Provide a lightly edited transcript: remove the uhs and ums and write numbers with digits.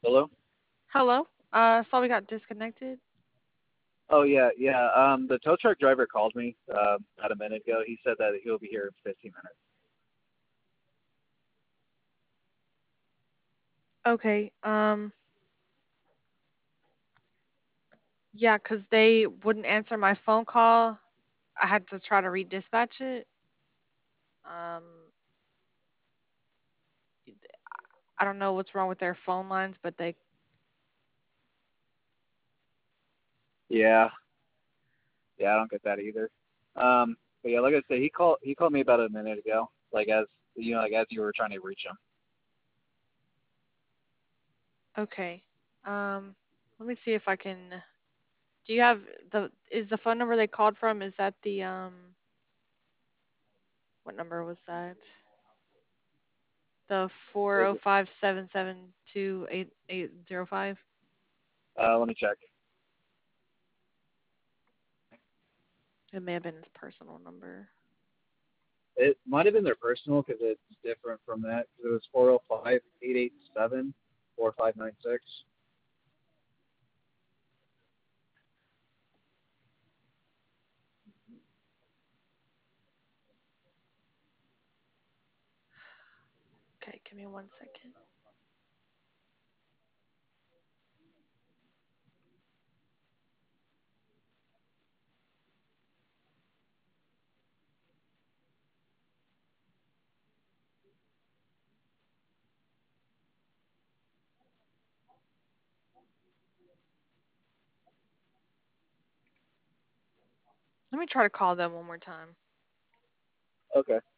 Hello? Hello. Saw we got disconnected. Oh yeah, yeah. The tow truck driver called me about a minute ago. He said that he'll be here in 15 minutes. Okay. Yeah, 'cause they wouldn't answer my phone call. I had to try to redispatch it. Um, I don't know what's wrong with their phone lines, but they. Yeah, yeah. I don't get that either. But yeah, like I said, he called me about a minute ago. Like as you were trying to reach him. Okay. Let me see if I can. Do you have Is the phone number they called from? Is that what number was that? The four Was zero it? five 772 8805. Let me check. It may have been his personal number. It might have been their personal because it's different from that. 'Cause it was 405-887-4596. Okay, give me 1 second. Let me try to call them one more time. Okay.